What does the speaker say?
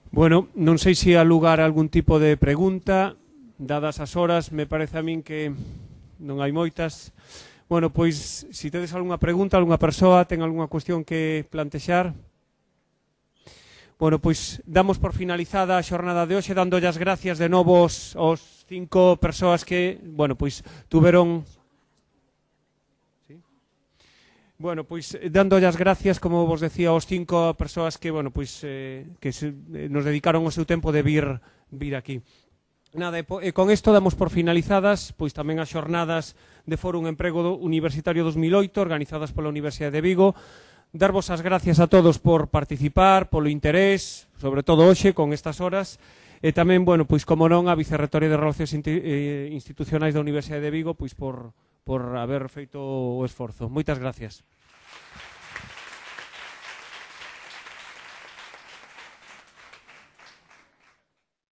Bueno, non sei se há lugar a algún tipo de pregunta, dadas as horas, me parece a min que non hai moitas. Bueno, pois, se tedes algunha pregunta, algunha persoa, ten algunha cuestión que plantexar. Bueno, pois, damos por finalizada a xornada de hoxe, dando as gracias de novo aos 5 persoas que, bueno, pois, tuveron... Bueno, pois, dando as gracias, como vos decía, aos 5 persoas que, bueno, pois, nos dedicaron o seu tempo de vir aquí. Nada, e con isto damos por finalizadas pois tamén as xornadas de Fórum Emprego Universitario 2008 organizadas pola Universidade de Vigo. Darvos as gracias a todos por participar, polo interés, sobre todo hoxe con estas horas, e tamén, bueno, pois como non, a Vicerrectoria de Relacións Institucionais da Universidade de Vigo pois por haber feito o esforzo. Moitas gracias.